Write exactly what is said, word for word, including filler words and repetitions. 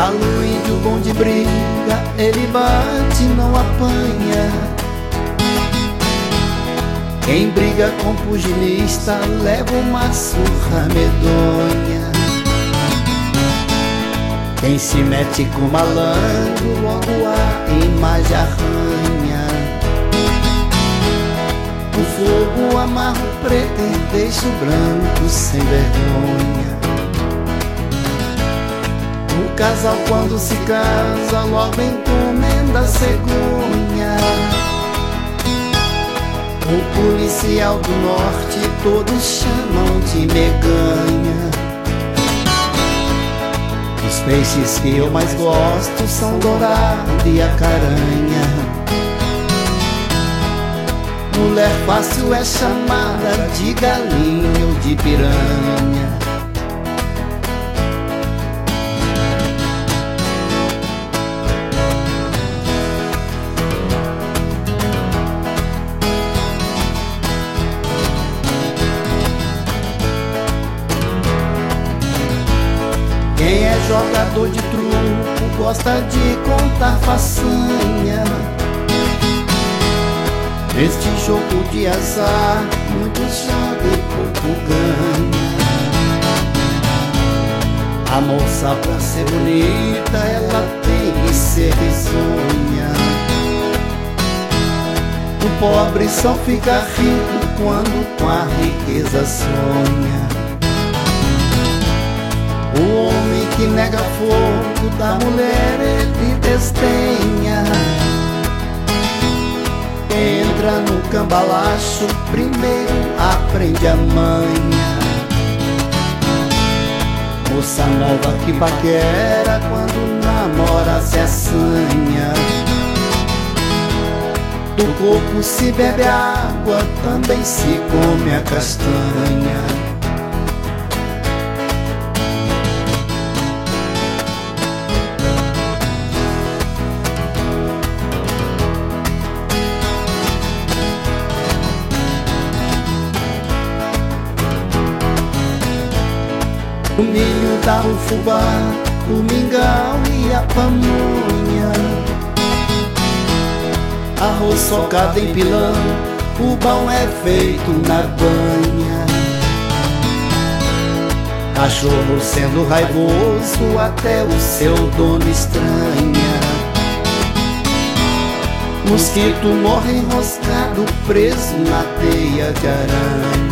Galo, índio bom de briga, ele bate, não apanha. Quem briga com pugilista leva uma surra medonha. Quem se mete com malandro logo a imagem arranha. O fogo amarra o preto e deixa o branco sem vergonha. O casal quando se casa logo encomenda a cegonha. O policial do norte todos chamam de meganha. Os peixes que eu mais gosto são dourado e a caranha. Mulher fácil é chamada de galinha ou de piranha. Quem é jogador de truco gosta de contar façanha. Neste jogo de azar, muitos jogam e pouco ganha. A moça pra ser bonita, ela tem que ser risonha. O pobre só fica rico quando com a riqueza sonha. O homem que nega fogo da mulher, ele desdenha. Entra no cambalacho, primeiro aprende a manha. Moça nova que paquera, quando namora se assanha. Do coco se bebe água, também se come a castanha. O milho dá o fubá, o mingau e a pamonha. Arroz socado em pilão, o pão é feito na banha. Cachorro sendo raivoso, até o seu dono estranha. Mosquito morre enroscado, preso na teia de aranha.